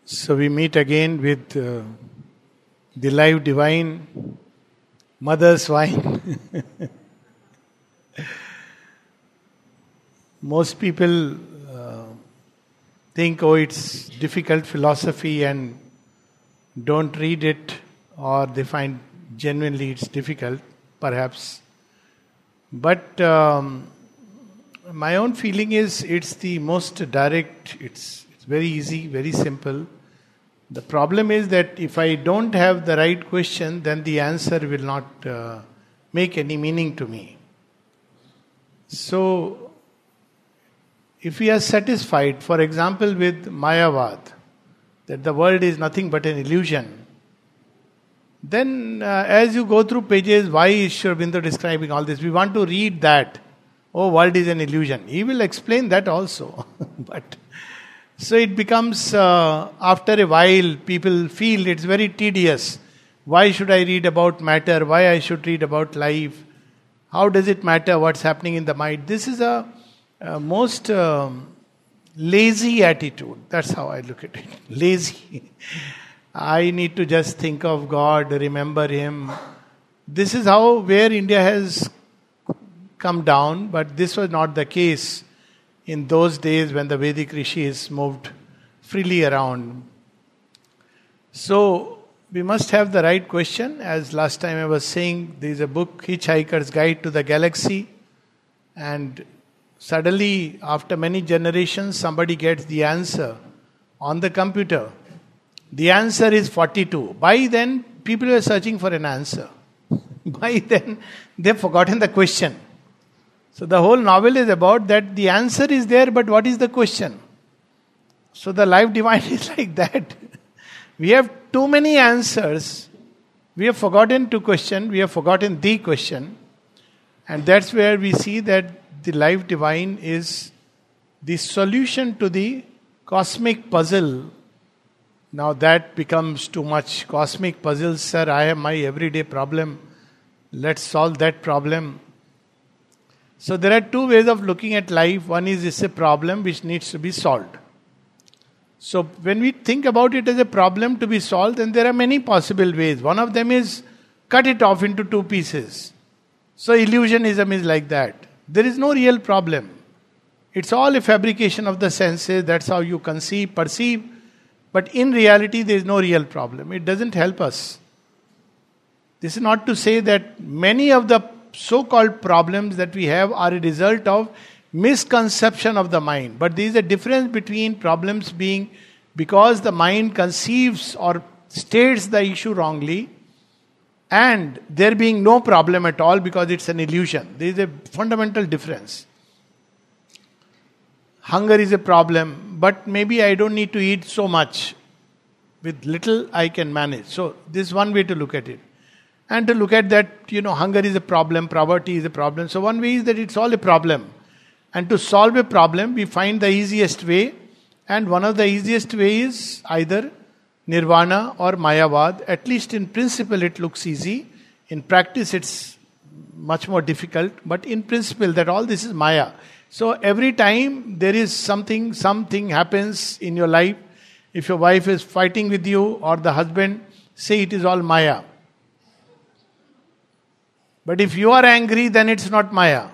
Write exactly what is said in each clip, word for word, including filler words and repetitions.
So we meet again with uh, the live divine, mother's wine. Most people uh, think, oh, it's difficult philosophy and don't read it, or they find genuinely it's difficult, perhaps. But um, my own feeling is it's the most direct, it's, it's very easy, very simple. The problem is that if I don't have the right question, then the answer will not uh, make any meaning to me. So, if we are satisfied, for example, with Mayavad, that the world is nothing but an illusion, then uh, as you go through pages, why is Sri Aurobindo describing all this? We want to read that. Oh, world is an illusion. He will explain that also. But so it becomes, uh, after a while, people feel it's very tedious. Why should I read about matter? Why I should read about life? How does it matter what's happening in the mind? This is a, a most um, lazy attitude. That's how I look at it. Lazy. I need to just think of God, remember Him. This is how, where India has come down, but this was not the case in those days when the Vedic rishis moved freely around. So, we must have the right question. As last time I was saying, there is a book, Hitchhiker's Guide to the Galaxy, and suddenly, after many generations, somebody gets the answer on the computer. The answer is forty-two. By then, people were searching for an answer. By then, they've forgotten the question. So the whole novel is about that the answer is there, but what is the question? So the life divine is like that. We have too many answers. We have forgotten to question. We have forgotten the question. And that's where we see that the life divine is the solution to the cosmic puzzle. Now that becomes too much. Cosmic puzzles, sir, I have my everyday problem. Let's solve that problem. So there are two ways of looking at life. One is it's a problem which needs to be solved. So when we think about it as a problem to be solved, then there are many possible ways. One of them is cut it off into two pieces. So illusionism is like that. There is no real problem. It's all a fabrication of the senses. That's how you conceive, perceive. But in reality, there is no real problem. It doesn't help us. This is not to say that many of the so-called problems that we have are a result of misconception of the mind. But there is a difference between problems being because the mind conceives or states the issue wrongly, and there being no problem at all because it's an illusion. There is a fundamental difference. Hunger is a problem, but maybe I don't need to eat so much. With little I can manage. So this is one way to look at it. And to look at that, you know, hunger is a problem, poverty is a problem. So one way is that it's all a problem. And to solve a problem, we find the easiest way. And one of the easiest ways is either Nirvana or Mayavad. At least in principle it looks easy. In practice it's much more difficult. But in principle that all this is Maya. So every time there is something, something happens in your life. If your wife is fighting with you or the husband, say it is all Maya. But if you are angry, then it's not Maya.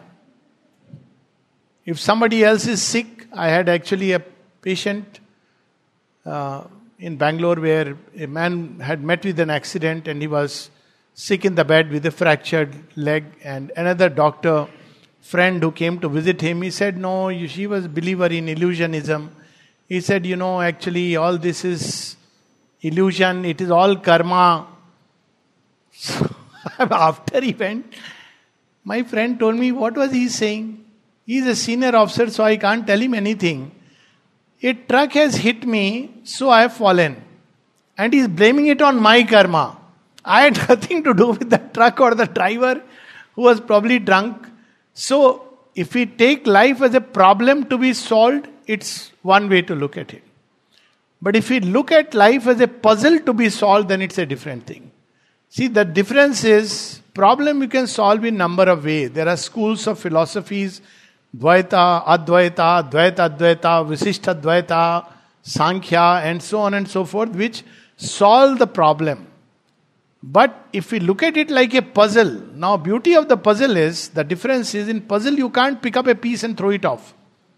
If somebody else is sick, I had actually a patient uh, in Bangalore where a man had met with an accident and he was sick in the bed with a fractured leg, and another doctor friend who came to visit him, he said, no, she was a believer in illusionism. He said, you know, actually all this is illusion, it is all karma. So, after he went, my friend told me, what was he saying? He is a senior officer, so I can't tell him anything. A truck has hit me, so I have fallen. And he is blaming it on my karma. I had nothing to do with the truck or the driver who was probably drunk. So, if we take life as a problem to be solved, it's one way to look at it. But if we look at life as a puzzle to be solved, then it's a different thing. See, the difference is, problem you can solve in number of ways. There are schools of philosophies, Dvaita, Advaita, Dvaita, Advaita, Visishtha Dvaita, Sankhya, and so on and so forth, which solve the problem. But if we look at it like a puzzle, now beauty of the puzzle is, the difference is in puzzle you can't pick up a piece and throw it off.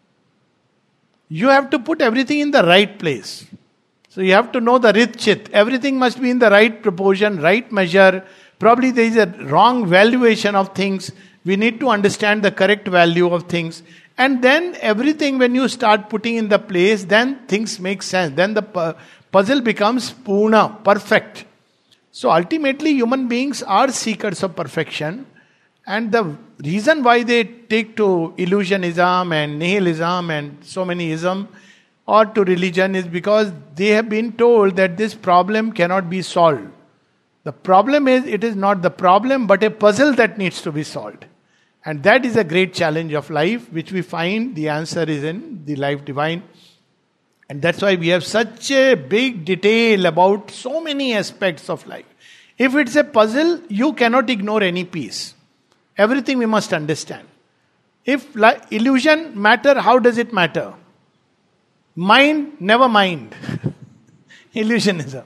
You have to put everything in the right place. So you have to know the rit chit. Everything must be in the right proportion, right measure. Probably there is a wrong valuation of things. We need to understand the correct value of things. And then everything, when you start putting in the place, then things make sense. Then the pu- puzzle becomes purna, perfect. So ultimately human beings are seekers of perfection. And the reason why they take to illusionism and nihilism and so many ism or to religion is because they have been told that this problem cannot be solved. The problem is, it is not the problem but a puzzle that needs to be solved. And that is a great challenge of life, which we find the answer is in the life divine. And that's why we have such a big detail about so many aspects of life. If it's a puzzle, you cannot ignore any piece. Everything we must understand. If li- illusion matter, how does it matter? Mind, never mind. Illusionism.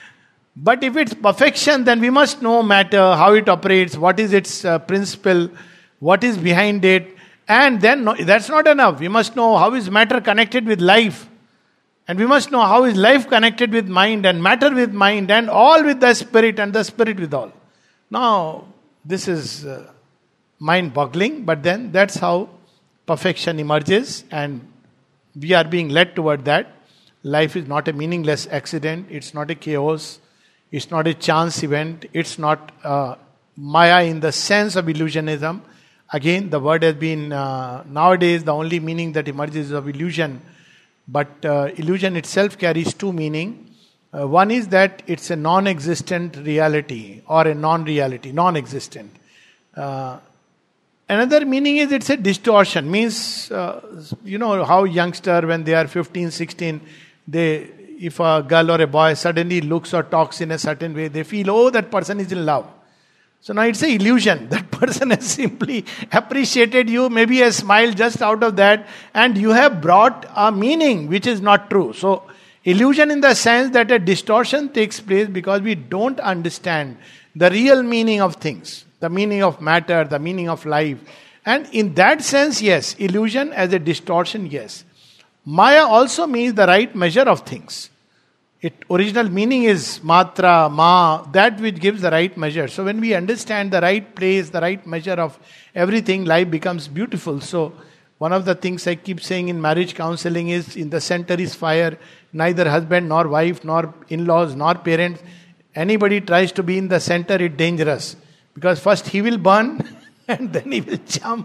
But if it's perfection, then we must know matter, how it operates, what is its uh, principle, what is behind it. And then no, that's not enough. We must know how is matter connected with life. And we must know how is life connected with mind, and matter with mind, and all with the spirit, and the spirit with all. Now, this is uh, mind-boggling, but then that's how perfection emerges, and we are being led toward that. Life is not a meaningless accident. It's not a chaos. It's not a chance event. It's not uh, Maya in the sense of illusionism. Again, the word has been, uh, nowadays, the only meaning that emerges is of illusion. But uh, illusion itself carries two meanings. Uh, one is that it's a non-existent reality or a non-reality, non-existent. Uh, another meaning is it's a distortion. Means, uh, you know how youngster when they are fifteen, sixteen, they, if a girl or a boy suddenly looks or talks in a certain way, they feel, oh, that person is in love. So now it's an illusion. That person has simply appreciated you, maybe a smile just out of that, and you have brought a meaning which is not true. So illusion in the sense that a distortion takes place because we don't understand the real meaning of things, the meaning of matter, the meaning of life. And in that sense, yes, illusion as a distortion, yes. Maya also means the right measure of things. Its original meaning is matra, ma, that which gives the right measure. So when we understand the right place, the right measure of everything, life becomes beautiful. So one of the things I keep saying in marriage counseling is, in the center is fire. Neither husband nor wife nor in-laws nor parents, anybody tries to be in the center, it's dangerous. Because first he will burn and then he will jump.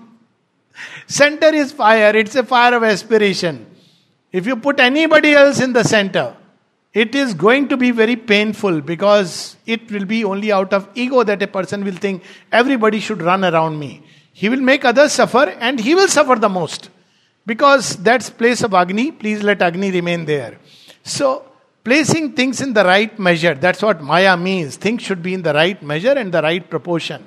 Center is fire, it's a fire of aspiration. If you put anybody else in the center, it is going to be very painful, because it will be only out of ego that a person will think everybody should run around me. He will make others suffer, and he will suffer the most. Because that's place of Agni, please let Agni remain there. So, placing things in the right measure, that's what Maya means. Things should be in the right measure and the right proportion.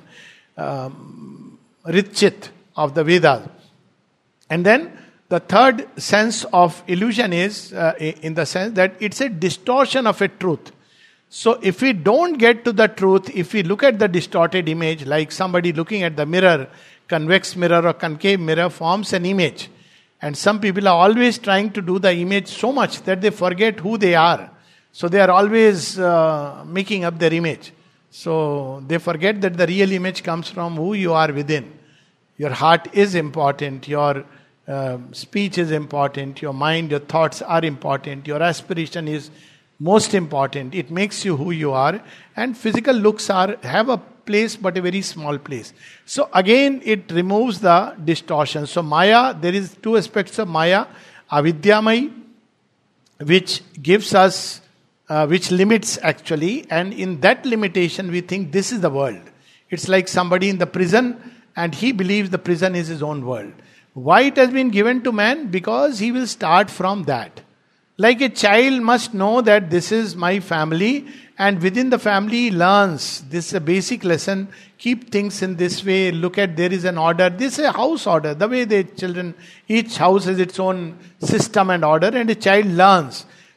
Um, Ritchit of the Vedas. And then, the third sense of illusion is uh, in the sense that it's a distortion of a truth. So if we don't get to the truth, if we look at the distorted image, like somebody looking at the mirror, convex mirror or concave mirror forms an image. And some people are always trying to do the image so much that they forget who they are. So they are always uh, making up their image. So they forget that the real image comes from who you are within. Your heart is important, your Uh, speech is important, your mind, your thoughts are important, your aspiration is most important. It makes you who you are, and physical looks are have a place but a very small place. So again it removes the distortion. So Maya, there is two aspects of Maya. Avidyamai, which gives us, uh, which limits actually, and in that limitation we think this is the world. It's like somebody in the prison and he believes the prison is his own world. Why it has been given to man? Because he will start from that. Like a child must know that this is my family, and within the family he learns. This is a basic lesson. Keep things in this way. Look at, there is an order. This is a house order. The way the children, each house has its own system and order, and a child learns.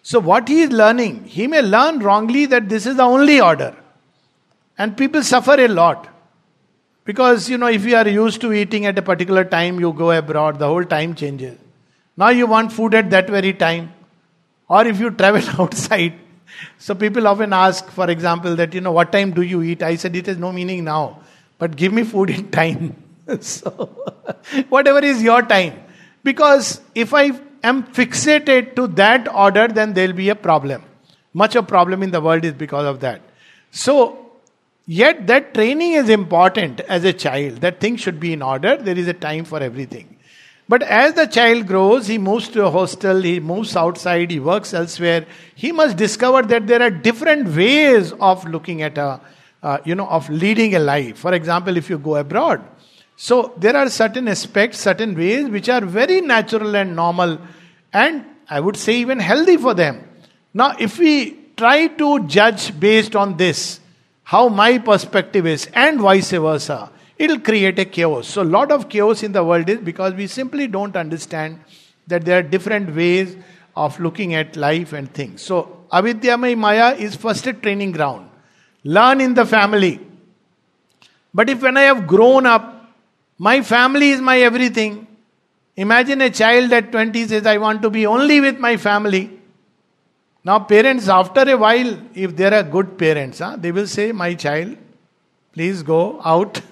So what he is learning, he may learn wrongly that this is the only order. And people suffer a lot. Because, you know, if you are used to eating at a particular time, you go abroad, the whole time changes. Now you want food at that very time. Or if you travel outside. So people often ask, for example, that, you know, what time do you eat? I said, it has no meaning now. But give me food in time. So, whatever is your time. Because if I am fixated to that order, then there will be a problem. Much of problem in the world is because of that. So, yet that training is important as a child. That things should be in order. There is a time for everything. But as the child grows, he moves to a hostel, he moves outside, he works elsewhere. He must discover that there are different ways of looking at a, uh, you know, of leading a life. For example, if you go abroad. So there are certain aspects, certain ways which are very natural and normal. And I would say even healthy for them. Now, if we try to judge based on this, how my perspective is and vice versa, it will create a chaos. So a lot of chaos in the world is because we simply don't understand that there are different ways of looking at life and things. So Avidyamay Maya is first a training ground. Learn in the family. But if when I have grown up, my family is my everything. Imagine a child at twenty says, I want to be only with my family. Now parents, after a while, if they are good parents, huh, they will say, my child, please go out.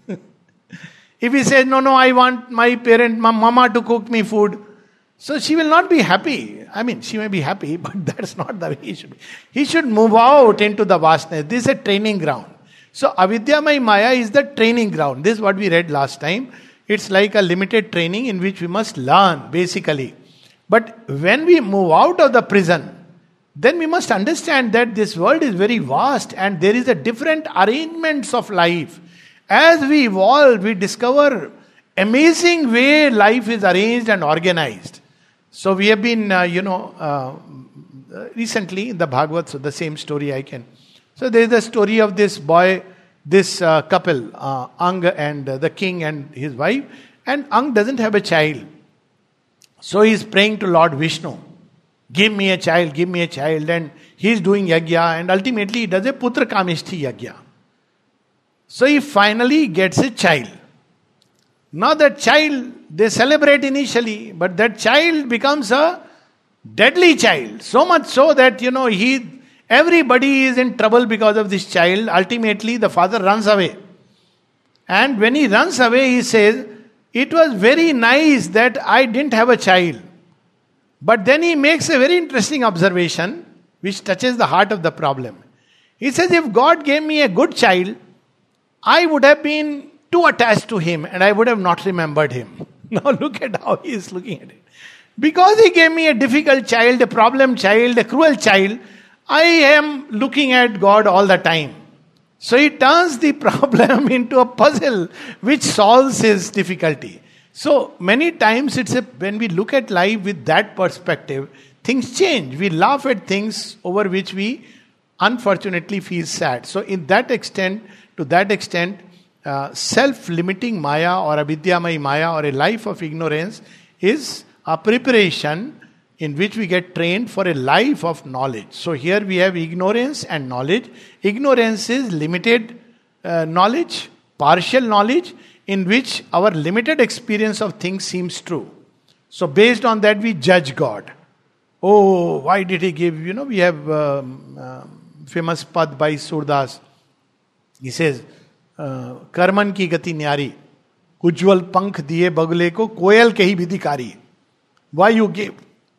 If he says, no, no, I want my parent, my mama to cook me food. So she will not be happy. I mean, she may be happy, but that's not the way he should be. He should move out into the vastness. This is a training ground. So Avidyamay Maya is the training ground. This is what we read last time. It's like a limited training in which we must learn, basically. But when we move out of the prison, then we must understand that this world is very vast and there is a different arrangements of life. As we evolve, we discover amazing way life is arranged and organized. So we have been, uh, you know, uh, recently in the Bhagavad, so the same story I can. So there is the story of this boy, this uh, couple, uh, Ang and uh, the king and his wife. And Ang doesn't have a child. So he is praying to Lord Vishnu. Give me a child, give me a child. And he is doing yagya and ultimately he does a putra kamishti yagya. So he finally gets a child. Now that child, they celebrate initially, but that child becomes a deadly child. So much so that, you know, he, everybody is in trouble because of this child. Ultimately, the father runs away. And when he runs away, he says, it was very nice that I didn't have a child. But then he makes a very interesting observation, which touches the heart of the problem. He says, if God gave me a good child, I would have been too attached to him and I would have not remembered him. Now look at how he is looking at it. Because he gave me a difficult child, a problem child, a cruel child, I am looking at God all the time. So he turns the problem into a puzzle which solves his difficulty. So many times it's a, when we look at life with that perspective, things change. We laugh at things over which we unfortunately feel sad. So in that extent, to that extent, uh, self-limiting Maya or Avidyamay Maya or a life of ignorance is a preparation in which we get trained for a life of knowledge. So here we have ignorance and knowledge. Ignorance is limited uh, knowledge, partial knowledge, in which our limited experience of things seems true. So based on that we judge God. Oh, why did he give, you know, we have um, uh, famous pad by Surdas. He says, Karman ki gati nyari, ujwal pankh diye bagle ko koyal kehi vidikari. Why you gave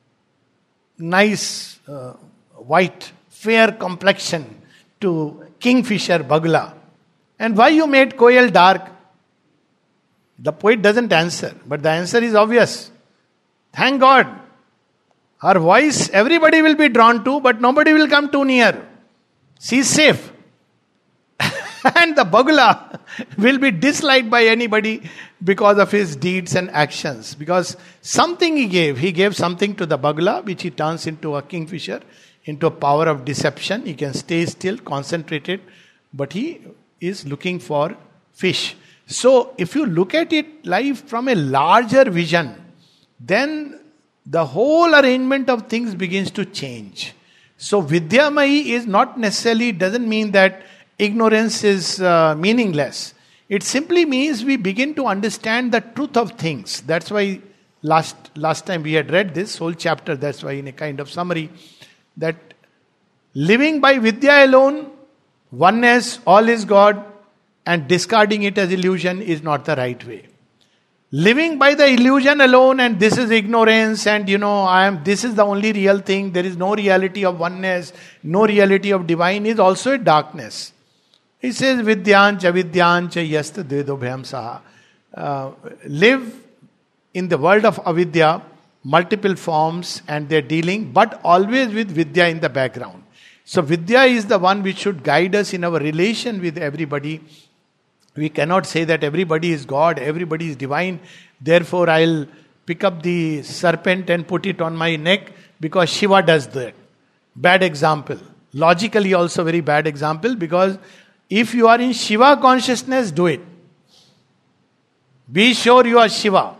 nice, uh, white, fair complexion to kingfisher Bagla? And why you made Koyal dark? The poet doesn't answer, but the answer is obvious. Thank God. Her voice everybody will be drawn to, but nobody will come too near. She is safe. And the Bagla will be disliked by anybody because of his deeds and actions. Because something he gave, he gave something to the Bagla, which he turns into a kingfisher, into a power of deception. He can stay still, concentrated, but he is looking for fish. So if you look at it life from a larger vision, then the whole arrangement of things begins to change. So Vidyamayi is not necessarily, doesn't mean that ignorance is uh, meaningless. It simply means we begin to understand the truth of things. That's why last last time we had read this whole chapter, that's why in a kind of summary, that living by Vidya alone, oneness, all is God, and discarding it as illusion is not the right way. Living by the illusion alone and this is ignorance and you know, I am this is the only real thing, there is no reality of oneness, no reality of divine is also a darkness. He says, Vidyancha Vidyancha Yasta Dvedobhyam Saha. Uh, live in the world of avidya, multiple forms and they're dealing, but always with Vidya in the background. So Vidya is the one which should guide us in our relation with everybody. We cannot say that everybody is God, everybody is divine, therefore I'll pick up the serpent and put it on my neck because Shiva does that. Bad example. Logically also very bad example, because if you are in Shiva consciousness, do it. Be sure you are Shiva.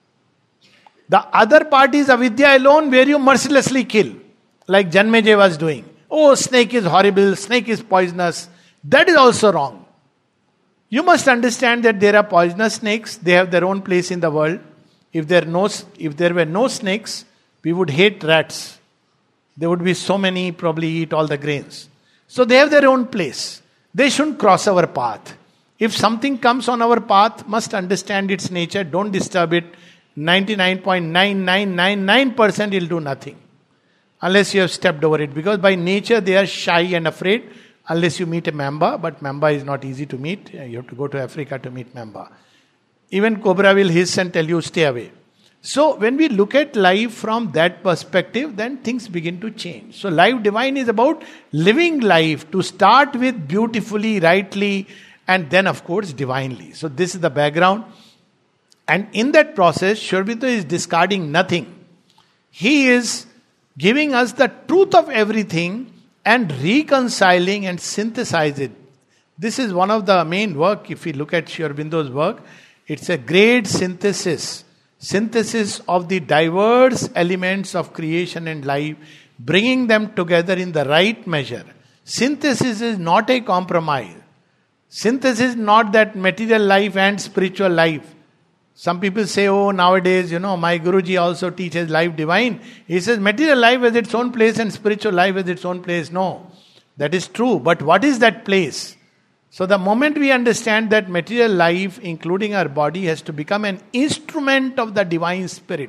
The other part is avidya alone, where you mercilessly kill, like Janmejaya was doing. Oh, snake is horrible, snake is poisonous. That is also wrong. You must understand that there are poisonous snakes. They have their own place in the world. If there, no, if there were no snakes, we would hate rats. There would be so many, probably eat all the grains. So they have their own place. They shouldn't cross our path. If something comes on our path, must understand its nature. Don't disturb it. ninety-nine point nine nine nine nine percent will do nothing. Unless you have stepped over it. Because by nature they are shy and afraid. Unless you meet a mamba. But mamba is not easy to meet. You have to go to Africa to meet mamba. Even cobra will hiss and tell you stay away. So when we look at life from that perspective, then things begin to change. So life divine is about living life to start with beautifully, rightly, and then of course divinely. So this is the background. And in that process, Sri Aurobindo is discarding nothing. He is giving us the truth of everything and reconciling and synthesize it. This is one of the main work. If we look at Sri Aurobindo's work, it's a great synthesis. Synthesis of the diverse elements of creation and life, bringing them together in the right measure. Synthesis is not a compromise. Synthesis is not that material life and spiritual life. Some people say, oh, nowadays, you know, my Guruji also teaches life divine. He says material life has its own place and spiritual life has its own place. No, that is true. But what is that place? So the moment we understand that material life, including our body, has to become an instrument of the divine spirit,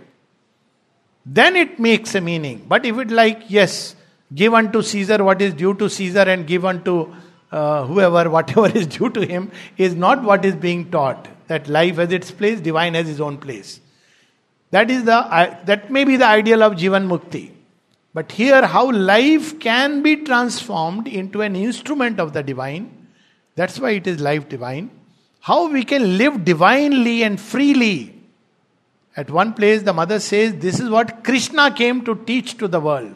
then it makes a meaning. But if it like, yes, give unto Caesar what is due to Caesar and give unto uh, whoever, whatever is due to him, is not what is being taught. That life has its place, divine has its own place. That is the uh, that may be the ideal of Jivan Mukti. But here, how life can be transformed into an instrument of the divine. That's why it is life divine. How we can live divinely and freely. At one place the mother says, this is what Krishna came to teach to the world.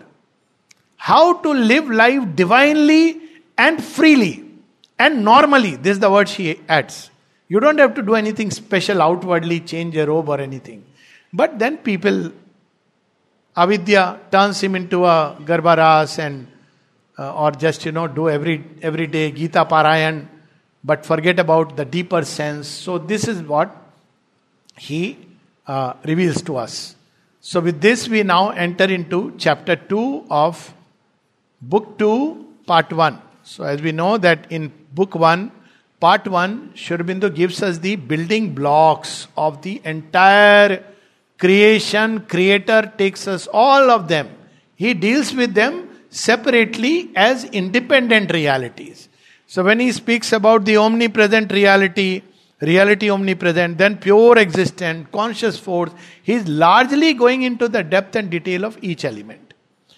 How to live life divinely and freely. And normally, this is the word she adds. You don't have to do anything special outwardly, change a robe or anything. But then people, avidya turns him into a garbaras and Uh, or just, you know, do every every day Gita Parayan, but forget about the deeper sense. So this is what he uh, reveals to us. So with this we now enter into chapter two of book two, part one. So as we know that in book one, part one, Sri Aurobindo gives us the building blocks of the entire creation. Creator takes us, all of them. He deals with them separately as independent realities. So when he speaks about the omnipresent reality, reality omnipresent, then pure existent, conscious force, he is largely going into the depth and detail of each element.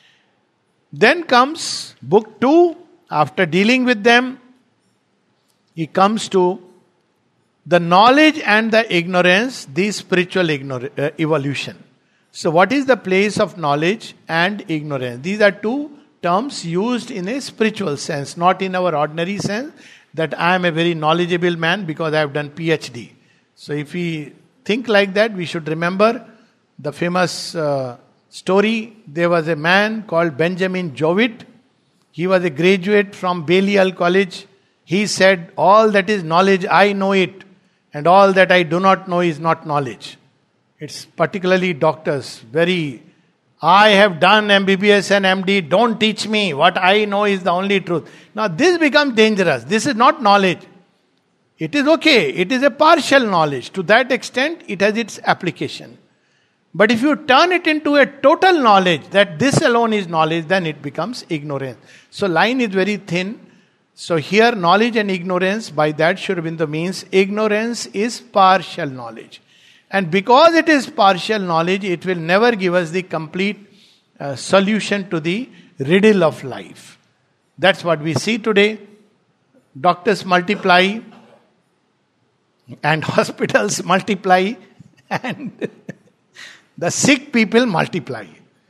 Then comes book two. After dealing with them, he comes to the knowledge and the ignorance, the spiritual ignor- uh, evolution. So what is the place of knowledge and ignorance? These are two terms used in a spiritual sense, not in our ordinary sense that I am a very knowledgeable man because I have done PhD. So if we think like that, we should remember the famous uh, story. There was a man called Benjamin Jowett. He was a graduate from Balliol College. He said, all that is knowledge, I know it. And all that I do not know is not knowledge. It's particularly doctors. Very, I have done M B B S and M D. Don't teach me. What I know is the only truth. Now this becomes dangerous. This is not knowledge. It is okay. It is a partial knowledge. To that extent, it has its application. But if you turn it into a total knowledge, that this alone is knowledge, then it becomes ignorance. So line is very thin. So here knowledge and ignorance, by that Sri Aurobindo means ignorance is partial knowledge. And because it is partial knowledge, it will never give us the complete uh, solution to the riddle of life. That's what we see today. Doctors multiply and hospitals multiply and the sick people multiply.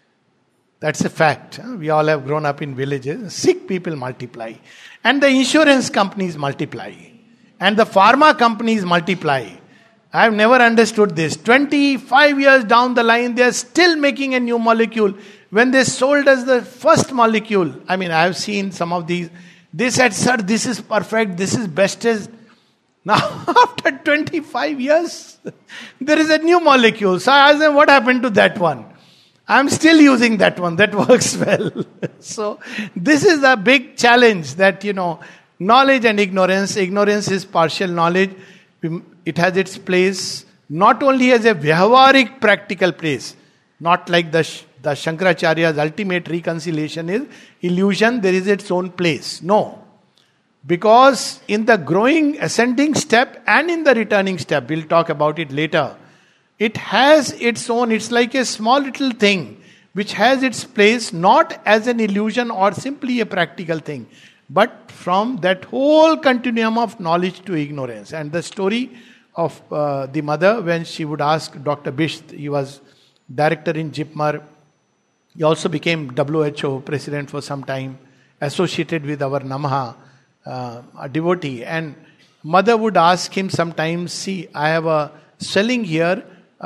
That's a fact. We all have grown up in villages. Sick people multiply. And the insurance companies multiply. And the pharma companies multiply. I have never understood this. twenty-five years down the line, they are still making a new molecule. When they sold us the first molecule, I mean, I have seen some of these. They said, sir, this is perfect. This is bestest. Now, after twenty-five years, there is a new molecule. So I asked them, what happened to that one? I'm still using that one. That works well. So this is a big challenge that, you know, knowledge and ignorance. Ignorance is partial knowledge. It has its place, not only as a vyavaharik practical place, not like the, the Shankaracharya's ultimate reconciliation is illusion, there is its own place. No. Because in the growing ascending step and in the returning step, we'll talk about it later, it has its own, it's like a small little thing which has its place not as an illusion or simply a practical thing, but from that whole continuum of knowledge to ignorance. And the story of uh, the mother when she would ask Doctor Bisht, he was director in Jipmar, he also became W H O president for some time, associated with our Namaha, uh, a devotee. And mother would ask him sometimes, see, I have a swelling here,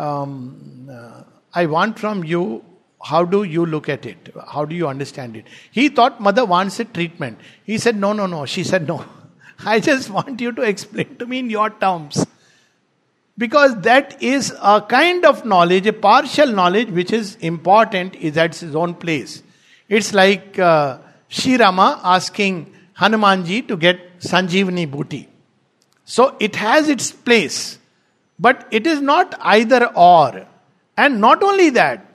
um, uh, I want from you, how do you look at it? How do you understand it? He thought mother wants a treatment. He said, no, no, no. She said, no. I just want you to explain to me in your terms. Because that is a kind of knowledge, a partial knowledge, which is important, is at its own place. It's like uh, Shri Rama asking Hanumanji to get Sanjeevani Bhuti. So it has its place. But it is not either or. And not only that,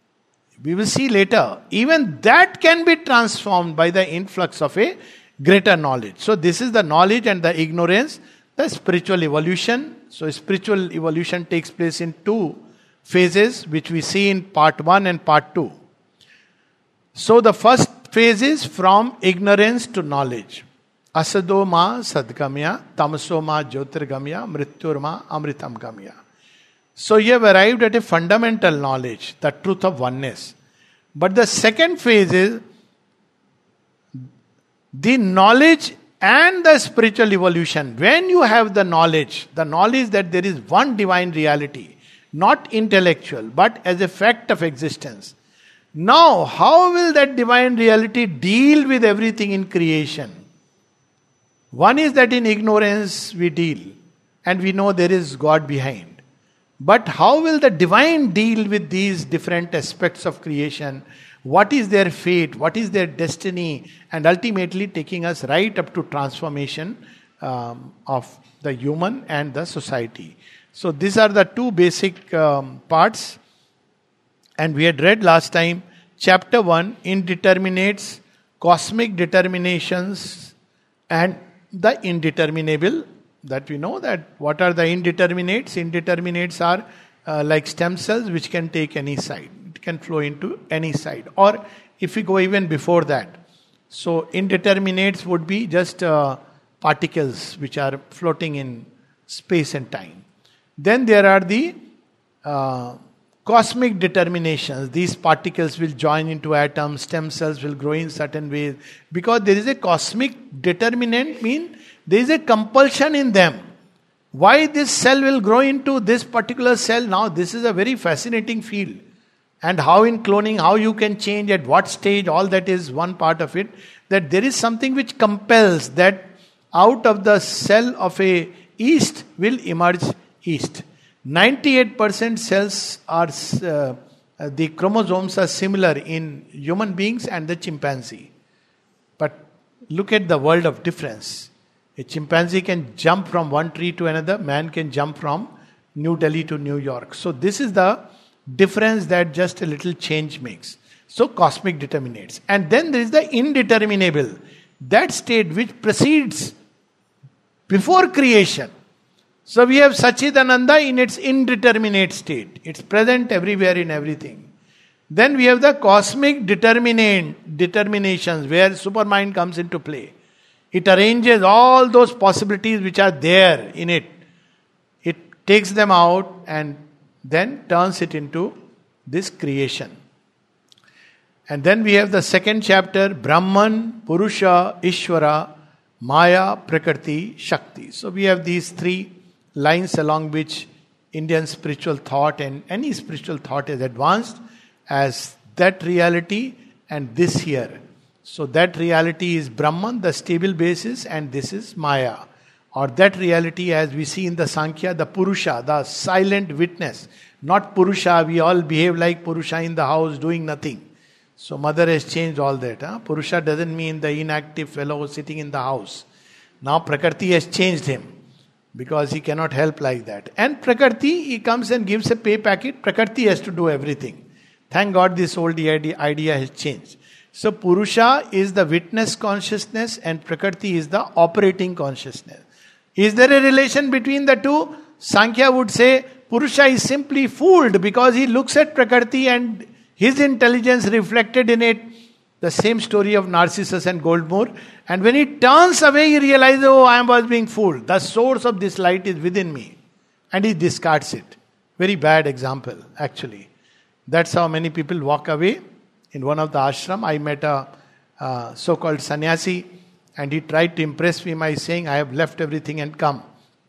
we will see later, even that can be transformed by the influx of a greater knowledge. So this is the knowledge and the ignorance, the spiritual evolution. So spiritual evolution takes place in two phases, which we see in part one and part two. So the first phase is from ignorance to knowledge. Asado ma sadgamya, tamaso ma jyotirgamya, mrityur ma amritam gamya. So you have arrived at a fundamental knowledge, the truth of oneness. But the second phase is the knowledge and the spiritual evolution. When you have the knowledge, the knowledge that there is one divine reality, not intellectual, but as a fact of existence. Now, how will that divine reality deal with everything in creation? One is that in ignorance we deal, and we know there is God behind. But how will the divine deal with these different aspects of creation? What is their fate? What is their destiny? And ultimately taking us right up to transformation um, of the human and the society. So these are the two basic um, parts. And we had read last time, chapter one, indeterminates, cosmic determinations and the indeterminable. That we know that what are the indeterminates? Indeterminates are uh, like stem cells which can take any side. It can flow into any side. Or if we go even before that. So indeterminates would be just uh, particles which are floating in space and time. Then there are the uh, cosmic determinations. These particles will join into atoms, stem cells will grow in certain ways. Because there is a cosmic determinant, mean there is a compulsion in them. Why this cell will grow into this particular cell? Now this is a very fascinating field. And how in cloning, how you can change, at what stage, all that is one part of it. That there is something which compels that out of the cell of a yeast will emerge yeast. ninety-eight percent cells are, uh, the chromosomes are similar in human beings and the chimpanzee. But look at the world of difference. A chimpanzee can jump from one tree to another, man can jump from New Delhi to New York. So this is the difference that just a little change makes. So cosmic determinates. And then there is the indeterminable. That state which precedes before creation. So we have Sachidananda in its indeterminate state. It's present everywhere in everything. Then we have the cosmic determinate determinations where supermind comes into play. It arranges all those possibilities which are there in it. It takes them out and then turns it into this creation. And then we have the second chapter, Brahman, Purusha, Ishvara, Maya, Prakriti, Shakti. So we have these three lines along which Indian spiritual thought and any spiritual thought is advanced as that reality and this here. So that reality is Brahman, the stable basis, and this is Maya. Or that reality, as we see in the Sankhya, the Purusha, the silent witness. Not Purusha, we all behave like Purusha in the house doing nothing. So mother has changed all that. Huh? Purusha doesn't mean the inactive fellow sitting in the house. Now Prakriti has changed him because he cannot help like that. And Prakriti, he comes and gives a pay packet. Prakriti has to do everything. Thank God this old idea has changed. So Purusha is the witness consciousness and Prakriti is the operating consciousness. Is there a relation between the two? Sankhya would say Purusha is simply fooled because he looks at Prakriti and his intelligence reflected in it. The same story of Narcissus and Goldmore. And when he turns away, he realizes, oh, I was being fooled. The source of this light is within me. And he discards it. Very bad example, actually. That's how many people walk away. In one of the ashram, I met a uh, so-called sannyasi, and he tried to impress me by saying, I have left everything and come.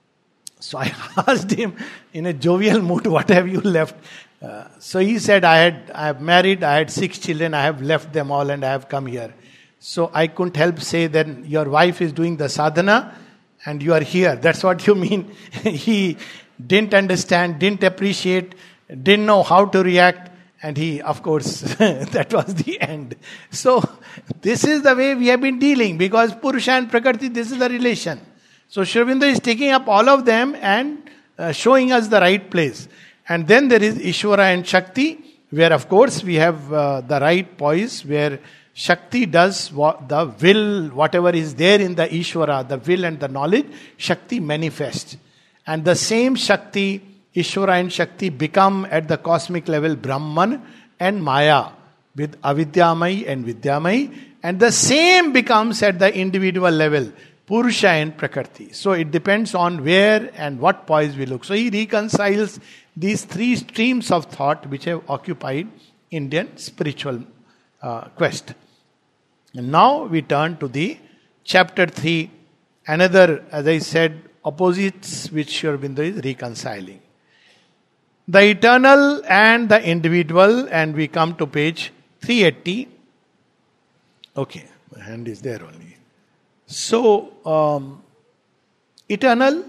So I asked him in a jovial mood, what have you left? Uh, so he said, I had I have married, I had six children, I have left them all and I have come here. So I couldn't help say that your wife is doing the sadhana and you are here. That's what you mean. He didn't understand, didn't appreciate, didn't know how to react. And he, of course, that was the end. So this is the way we have been dealing because Purusha and Prakriti, this is the relation. So Sri Aurobindo is taking up all of them and uh, showing us the right place. And then there is Ishvara and Shakti, where of course we have uh, the right poise, where Shakti does what the will, whatever is there in the Ishvara, the will and the knowledge, Shakti manifests. And the same Shakti, Ishvara and Shakti become at the cosmic level Brahman and Maya with Avidyamai and Vidyamai. And the same becomes at the individual level Purusha and Prakriti. So it depends on where and what poise we look. So he reconciles these three streams of thought which have occupied Indian spiritual uh, quest. And now we turn to the chapter three, another, as I said, opposites which Sri Aurobindo is reconciling. The eternal and the individual, and we come to page three eighty. Okay, my hand is there only. So, um, eternal,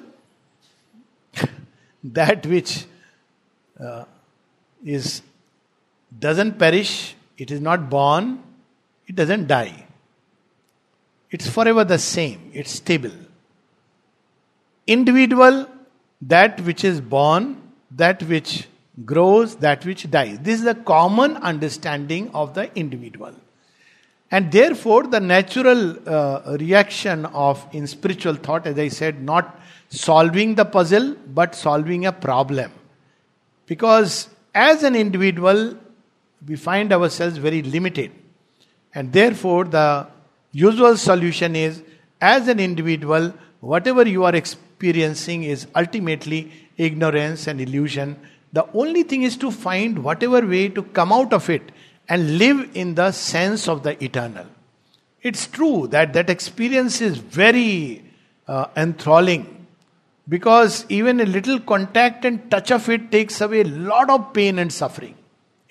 that which uh, is doesn't perish, it is not born, it doesn't die. It's forever the same, it's stable. Individual, that which is born, that which grows, that which dies. This is the common understanding of the individual. And therefore, the natural uh, reaction of, in spiritual thought, as I said, not solving the puzzle, but solving a problem. Because as an individual, we find ourselves very limited. And therefore, the usual solution is, as an individual, whatever you are experiencing is ultimately ignorance and illusion. The only thing is to find whatever way to come out of it and live in the sense of the eternal. It's true that that experience is very uh, enthralling because even a little contact and touch of it takes away a lot of pain and suffering.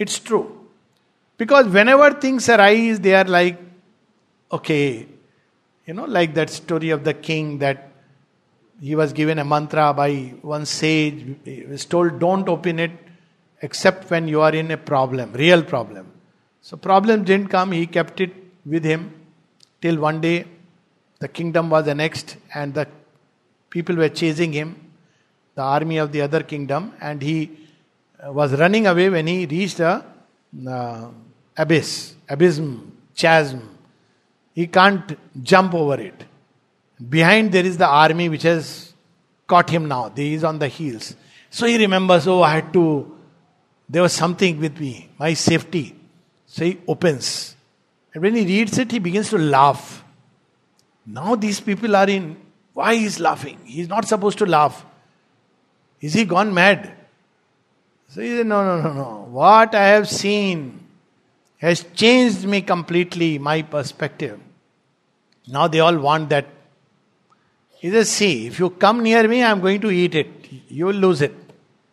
It's true. Because whenever things arise, they are like, okay, you know, like that story of the king that he was given a mantra by one sage. He was told, don't open it except when you are in a problem, real problem. So problem didn't come, he kept it with him till one day the kingdom was annexed and the people were chasing him, the army of the other kingdom, and he was running away when he reached a uh, abyss, abysm, chasm. He can't jump over it. Behind there is the army which has caught him now. He is on the heels. So he remembers, oh, I had to, there was something with me, my safety. So he opens. And when he reads it, he begins to laugh. Now these people are in, why he is laughing? He is not supposed to laugh. Is he gone mad? So he said, no, no, no, no. What I have seen has changed me completely, my perspective. Now they all want that. He says, see, if you come near me, I am going to eat it. You will lose it.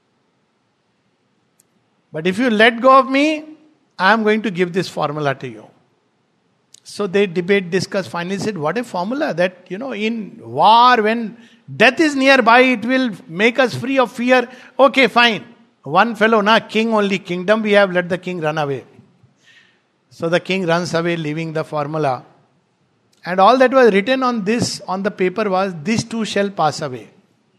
But if you let go of me, I am going to give this formula to you. So they debate, discuss, finally said, what a formula that, you know, in war, when death is nearby, it will make us free of fear. Okay, fine. One fellow, na, king only, kingdom we have, let the king run away. So the king runs away, leaving the formula. And all that was written on this, on the paper was, this too shall pass away.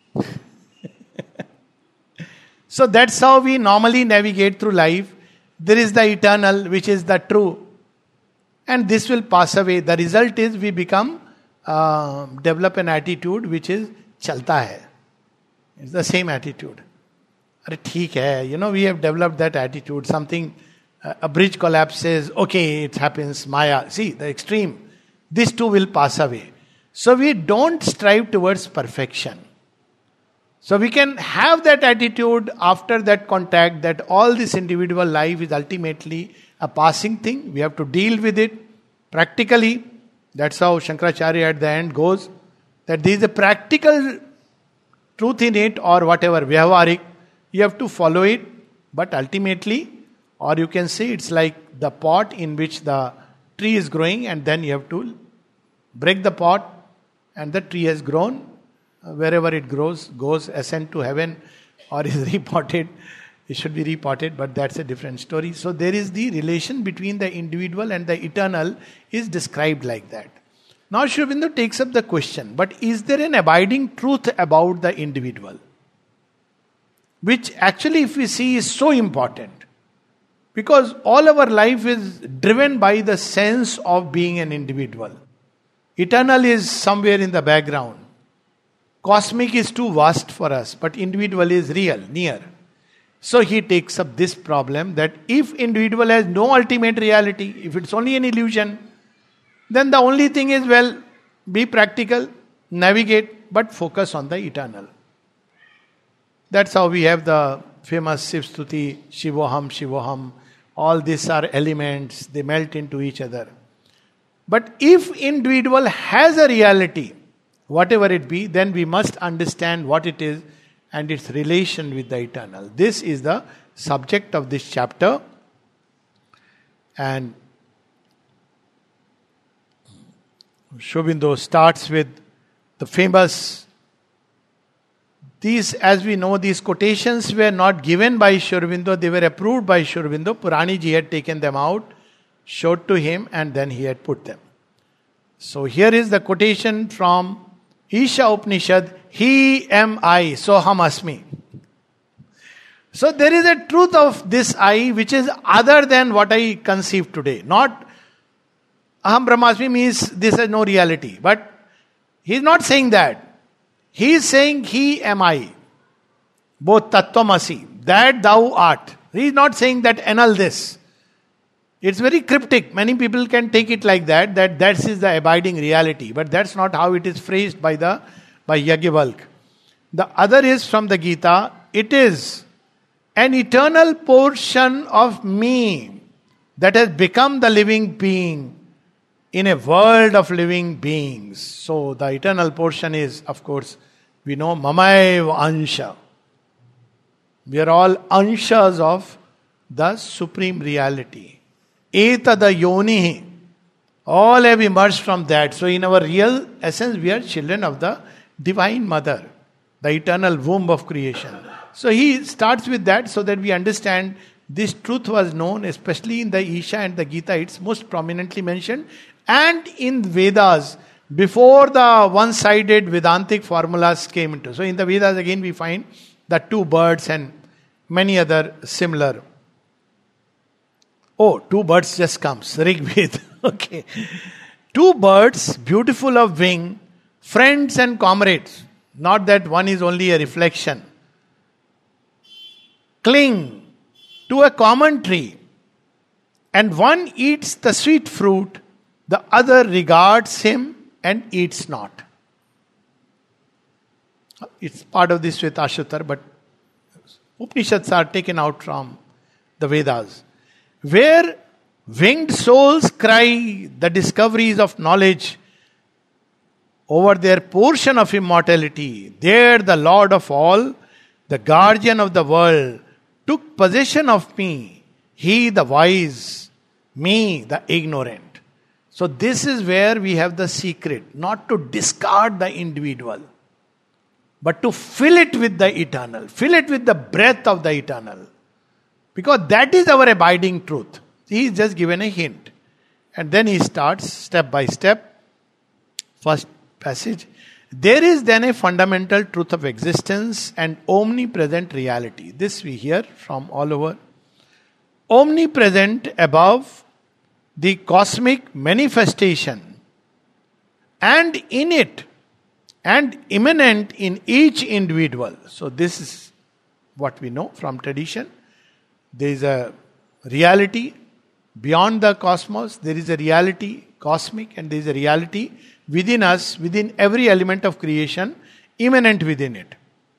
So that's how we normally navigate through life. There is the eternal, which is the true. And this will pass away. The result is we become, uh, develop an attitude which is, chalta hai. It's the same attitude. Arre, theek hai. You know, we have developed that attitude. Something, uh, a bridge collapses, okay, it happens, Maya. See, the extreme. This too will pass away. So we don't strive towards perfection. So we can have that attitude after that contact that all this individual life is ultimately a passing thing. We have to deal with it practically. That's how Shankaracharya at the end goes. That there is a practical truth in it or whatever, vyavaharik. You have to follow it. But ultimately, or you can say it's like the pot in which the tree is growing and then you have to break the pot and the tree has grown. Wherever it grows, goes ascend to heaven or is repotted. It should be repotted, but that's a different story. So there is the relation between the individual and the eternal is described like that. Now Sri Aurobindo takes up the question, but is there an abiding truth about the individual? Which actually if we see is so important. Because all our life is driven by the sense of being an individual. Eternal is somewhere in the background. Cosmic is too vast for us, but individual is real, near. So he takes up this problem that if individual has no ultimate reality, if it's only an illusion, then the only thing is, well, be practical, navigate, but focus on the eternal. That's how we have the famous Shiv Stuti, Shivoham, Shivoham. All these are elements, they melt into each other. But if individual has a reality, whatever it be, then we must understand what it is and its relation with the eternal. This is the subject of this chapter. And Sri Aurobindo starts with the famous, these, as we know, these quotations were not given by Sri Aurobindo, they were approved by Sri Aurobindo. Purani ji had taken them out, showed to him, and then he had put them. So here is the quotation from Isha Upanishad, He am I, Soham Asmi. So there is a truth of this I which is other than what I conceive today. Not Aham Brahmasmi means this has no reality. But he is not saying that. He is saying He am I. Both Tattvamasi, that thou art. He is not saying that annul this. It's very cryptic. Many people can take it like that, that that is the abiding reality. But that's not how it is phrased by the by Yajnavalkya. The other is from the Gita. It is an eternal portion of me that has become the living being in a world of living beings. So the eternal portion is, of course, we know Mamaeva Ansha. We are all Anshas of the supreme reality. Etada yonihi. All have emerged from that. So in our real essence, we are children of the Divine Mother, the eternal womb of creation. So he starts with that so that we understand this truth was known, especially in the Isha and the Gita, it's most prominently mentioned. And in Vedas, before the one-sided Vedantic formulas came into. So in the Vedas again we find the two birds and many other similar. Oh, two birds just comes. Rig Ved. Okay. Two birds, beautiful of wing, friends and comrades. Not that one is only a reflection. Cling to a common tree. And one eats the sweet fruit, the other regards him and eats not. It's part of this Shvetashvatar, but Upanishads are taken out from the Vedas. Where winged souls cry the discoveries of knowledge over their portion of immortality, there the Lord of all, the guardian of the world, took possession of me, he the wise, me the ignorant. So this is where we have the secret, not to discard the individual, but to fill it with the eternal, fill it with the breath of the eternal. Because that is our abiding truth. He is just given a hint. And then he starts step by step. First passage. There is then a fundamental truth of existence and omnipresent reality. This we hear from all over. Omnipresent above the cosmic manifestation, and in it, and immanent in each individual. So this is what we know from tradition. There is a reality beyond the cosmos. There is a reality cosmic, and there is a reality within us, within every element of creation, immanent within it.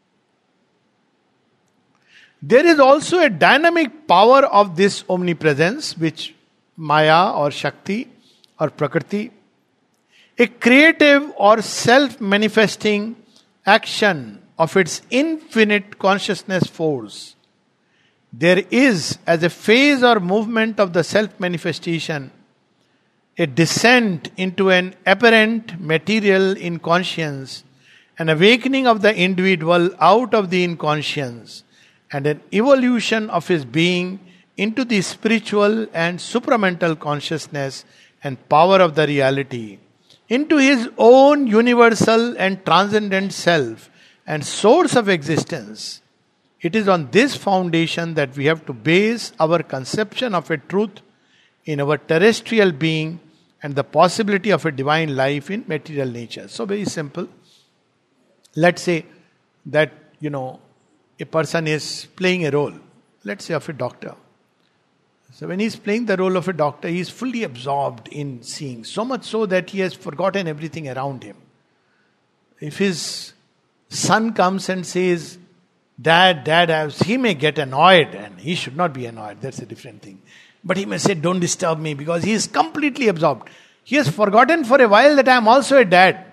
There is also a dynamic power of this omnipresence, which Maya or Shakti or Prakriti, a creative or self-manifesting action of its infinite consciousness force. There is, as a phase or movement of the self-manifestation, a descent into an apparent material inconscience, an awakening of the individual out of the inconscience, and an evolution of his being into the spiritual and supramental consciousness and power of the reality, into his own universal and transcendent self and source of existence. It is on this foundation that we have to base our conception of a truth in our terrestrial being and the possibility of a divine life in material nature. So very simple. Let's say that, you know, a person is playing a role, let's say of a doctor. So when he's playing the role of a doctor, he is fully absorbed in seeing, so much so that he has forgotten everything around him. If his son comes and says, Dad, Dad, he may get annoyed, and he should not be annoyed, that's a different thing. But he may say, don't disturb me, because he is completely absorbed. He has forgotten for a while that I am also a dad.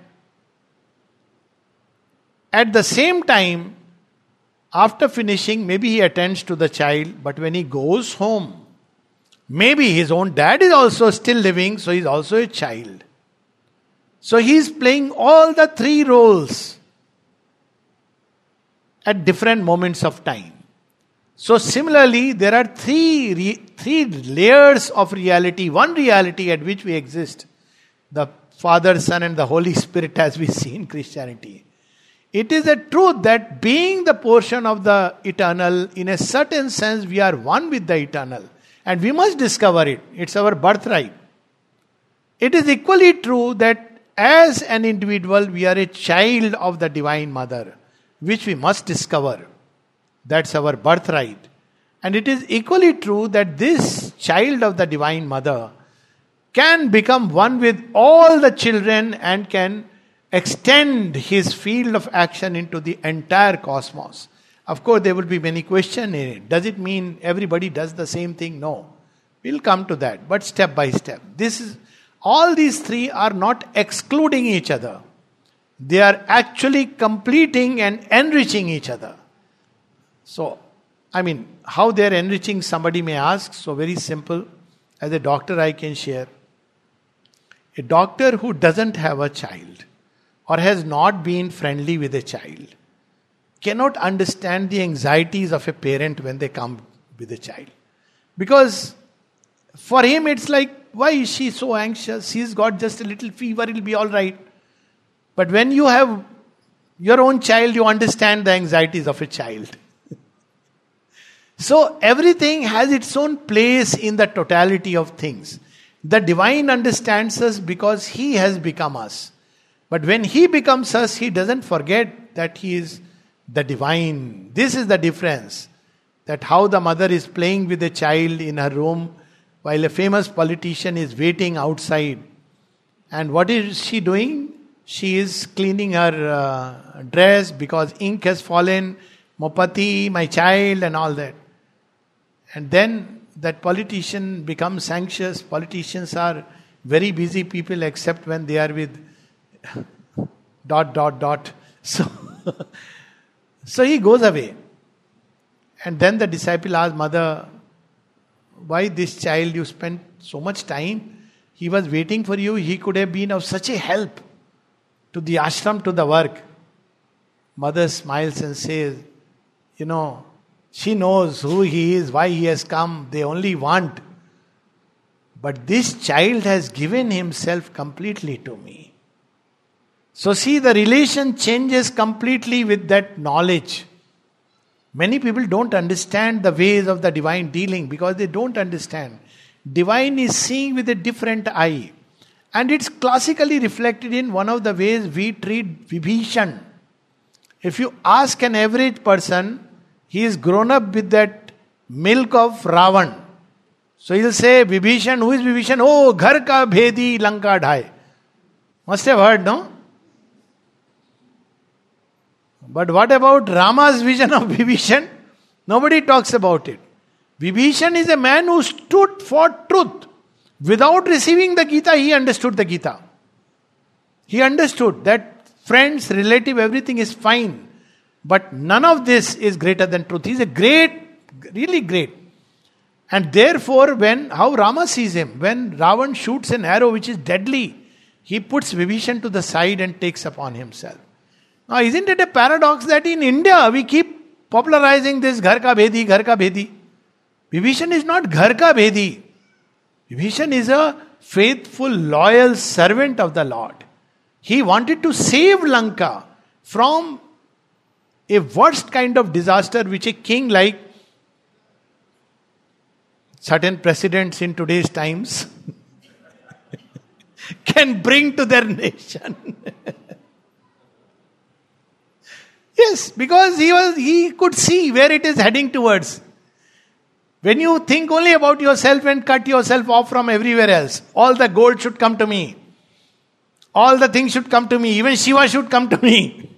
At the same time, after finishing, maybe he attends to the child, but when he goes home, maybe his own dad is also still living, so he is also a child. So he is playing all the three roles at different moments of time. So similarly, there are three, re- three layers of reality. One reality at which we exist. The Father, Son and the Holy Spirit, as we see in Christianity. It is a truth that being the portion of the eternal, in a certain sense, we are one with the eternal. And we must discover it. It's our birthright. It is equally true that as an individual, we are a child of the Divine Mother, which we must discover. That's our birthright. And it is equally true that this child of the Divine Mother can become one with all the children and can extend his field of action into the entire cosmos. Of course, there will be many questions in it. Does it mean everybody does the same thing? No. We'll come to that, but step by step. This is all these three are not excluding each other. They are actually completing and enriching each other. So, I mean, how they are enriching, somebody may ask. So very simple. As a doctor, I can share. A doctor who doesn't have a child or has not been friendly with a child cannot understand the anxieties of a parent when they come with a child. Because for him it's like, why is she so anxious? She's got just a little fever, it'll be all right. But when you have your own child, you understand the anxieties of a child. So everything has its own place in the totality of things. The divine understands us because he has become us. But when he becomes us, he doesn't forget that he is the divine. This is the difference. That how the mother is playing with a child in her room while a famous politician is waiting outside. And what is she doing? She is cleaning her uh, dress because ink has fallen. Mopati, my child, and all that. And then that politician becomes anxious. Politicians are very busy people except when they are with dot, dot, dot. So, so he goes away. And then the disciple asks, Mother, why this child? You spent so much time. He was waiting for you. He could have been of such a help to the ashram, to the work. Mother smiles and says, you know, she knows who he is, why he has come. They only want. But this child has given himself completely to me. So see, the relation changes completely with that knowledge. Many people don't understand the ways of the divine dealing because they don't understand. Divine is seeing with a different eye. And it's classically reflected in one of the ways we treat Vibhishan. If you ask an average person, he is grown up with that milk of Ravan. So he'll say, Vibhishan, who is Vibhishan? Oh, ghar ka bhedi lanka dhai. Must have heard, no? But what about Rama's vision of Vibhishan? Nobody talks about it. Vibhishan is a man who stood for truth. Without receiving the Gita, he understood the Gita. He understood that friends, relative, everything is fine. But none of this is greater than truth. He is a great, really great. And therefore, when, how Rama sees him, when Ravan shoots an arrow which is deadly, he puts Vibhishan to the side and takes upon himself. Now, isn't it a paradox that in India we keep popularizing this Ghar ka Bhedi, Ghar ka Bhedi? Vibhishan is not Ghar ka Bhedi. Vibhishan is a faithful, loyal servant of the Lord. He wanted to save Lanka from a worst kind of disaster which a king like certain presidents in today's times can bring to their nation. Yes, because he was he could see where it is heading towards. When you think only about yourself and cut yourself off from everywhere else, all the gold should come to me. All the things should come to me. Even Shiva should come to me.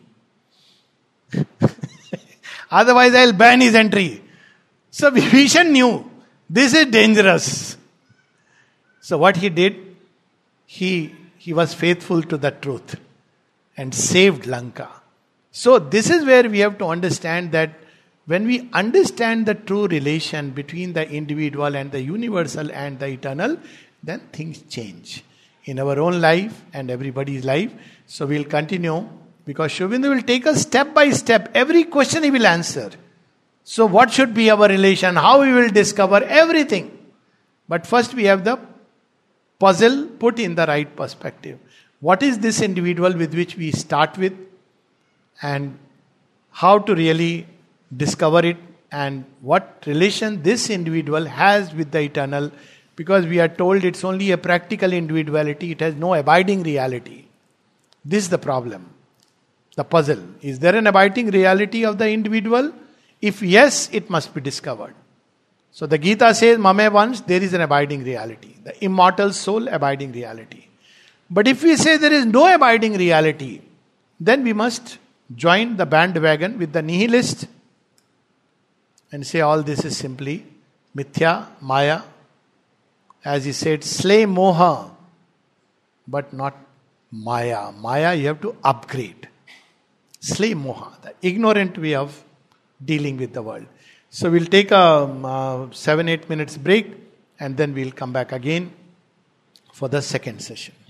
Otherwise I'll ban his entry. So Vibhishan knew this is dangerous. So what he did, he, he was faithful to the truth and saved Lanka. So this is where we have to understand that when we understand the true relation between the individual and the universal and the eternal, then things change in our own life and everybody's life. So we'll continue because Sri Aurobindo will take us step by step. Every question he will answer. So what should be our relation? How we will discover everything. But first we have the puzzle put in the right perspective. What is this individual with which we start with? And how to really discover it, and what relation this individual has with the eternal, because we are told it's only a practical individuality, it has no abiding reality. This is the problem, the puzzle. Is there an abiding reality of the individual? If yes, it must be discovered. So the Gita says, Mame once, there is an abiding reality, the immortal soul abiding reality. But if we say there is no abiding reality, then we must join the bandwagon with the nihilist and say all this is simply mithya, maya. As he said, slay moha, but not maya. Maya you have to upgrade. Slay moha, the ignorant way of dealing with the world. So we'll take a um, uh, seven, eight minutes break and then we'll come back again for the second session.